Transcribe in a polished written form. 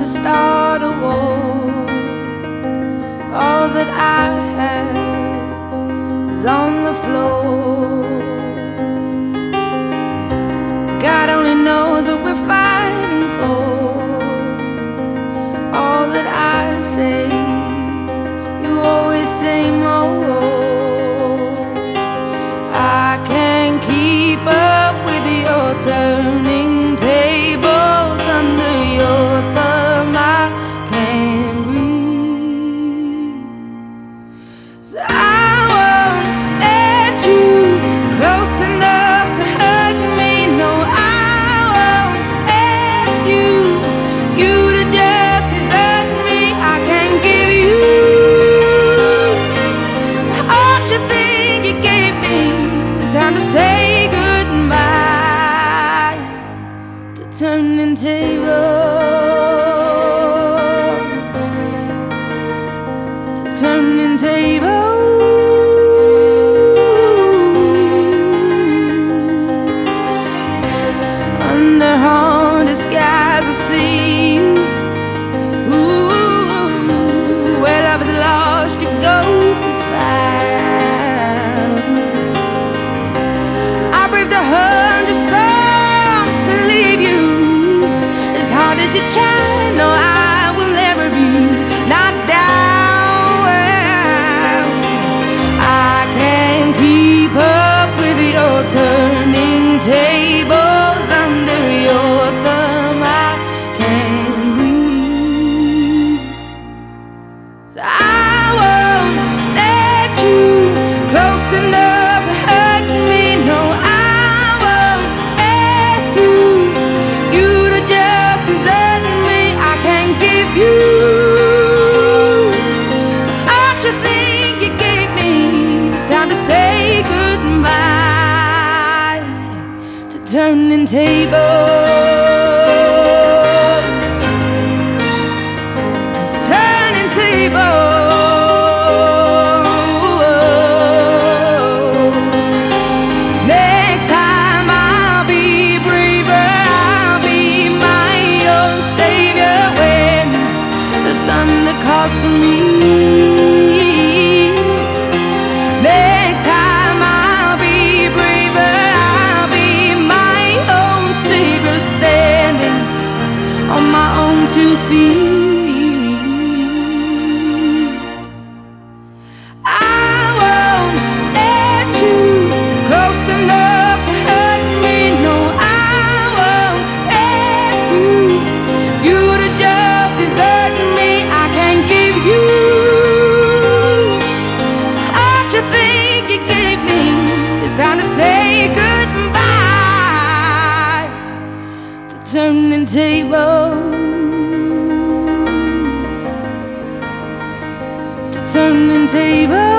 to start a war. All that I have is on the floor. God only knows what we're fighting for. All that I say, you always say more. I can't keep up with your turning tables under your thumb. I can't breathe, so I won't let you close enough to hurt me. No, I won't ask you to just desert me. I can't give you all you think you gave me. It's time to say goodbye to turning tables, to turning tables. Under haunted skies I see you. Ooh, where love is lost, your ghost is found. I braved 100 storms to leave you. As hard as you try, no, I will never be knocked down. I can't keep up with your turning tables under your thumb. I can't breathe, so I won't let you close enough to hurt me. No, I won't ask you to just desert me. I can't give you all you think you gave me. It's time to say goodbye to turning tables, turning tables. Next time I'll be braver, I'll be my own savior when the thunder calls for me. Next time I'll be braver, I'll be my own savior, standing on my own 2 feet. I won't let you close enough to hurt me. No, I won't ask you to just desert me. I can't give you all you think you gave me. It's time to say goodbye to turning tables, to turning tables.